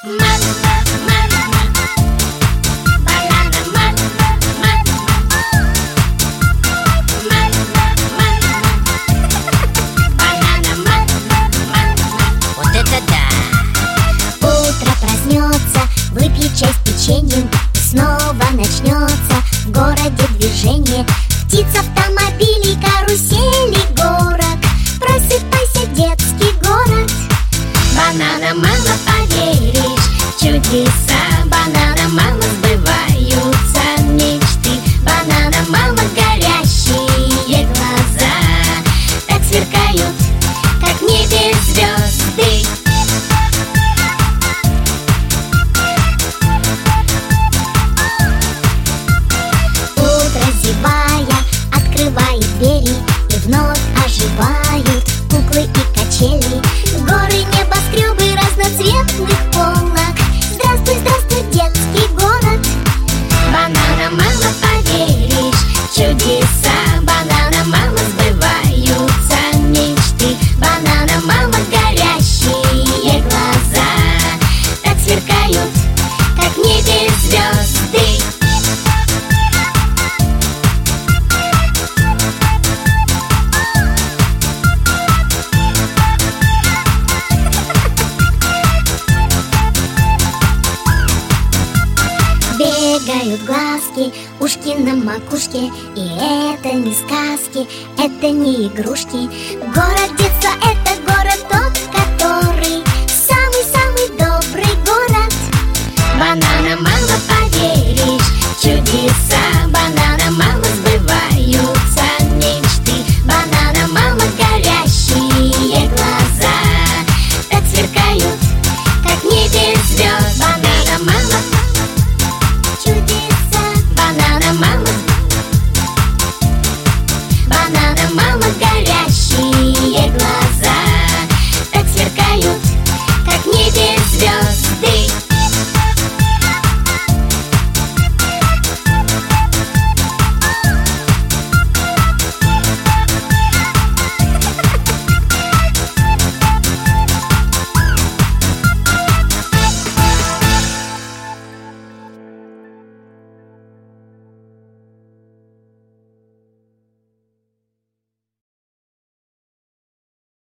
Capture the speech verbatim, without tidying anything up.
Вот это да! Утро проснется, выпьет чай с печеньем, и снова начнется в городе движение. Птиц, автомобилей, карусели, горок. Просыпайся, детский город. Банана, мама, поверишь в чудеса. Банана, мама, сбываются мечты. Банана, мама, горящие глаза так сверкают, как в небе звезды. Утро, зевая, открывает двери, и вновь оживают куклы и качели. Горы, небоскребы разноцветных полок. Здравствуй, здравствуй, детский город. Банана, мама, поверишь в чудеса. Банана, мама, сбываются мечты. Банана, мама, горящие глаза так сверкают, как в небе звезды. Бегают глазки, ушки на макушке. И это не сказки, это не игрушки. Город детства — это